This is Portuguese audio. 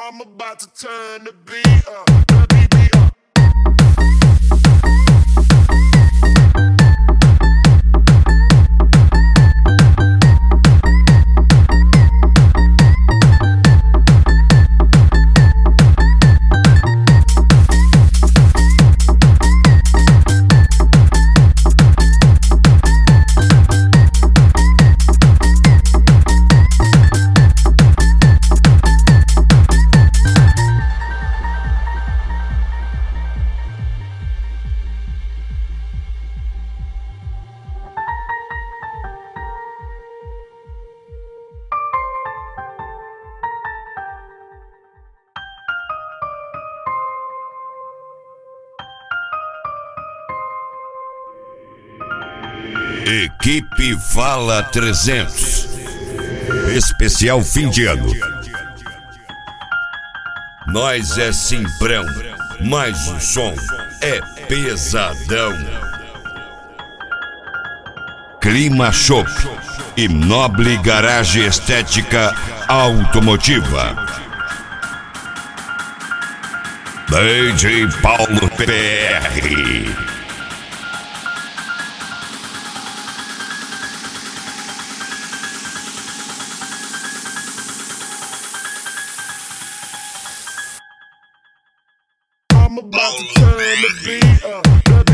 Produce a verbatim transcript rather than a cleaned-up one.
I'm about to turn the beat up, the beat up. Equipe Vala trezentos. Especial fim de ano. Nós é Simprão, mas o som é pesadão. Clima Shop e Noble Garage Estética Automotiva. D J Paulo P R. I'm about to turn the beat up.